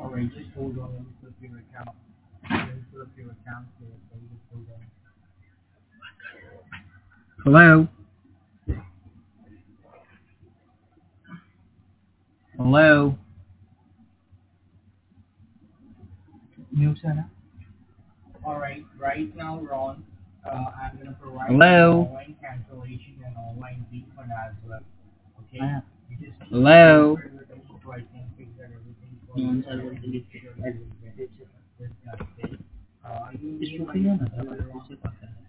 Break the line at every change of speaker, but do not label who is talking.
Alright, just hold on. Let me flip your account. Let me flip your account here. So you just hold on. Hello? Hello? New setup. Alright, right now, Ron, I'm going to provide Hello? Online cancellation and online refund as well. Okay? You just need Hello? To with me so I can figure everything for you and make sure you will get this done. Okay? Are you in my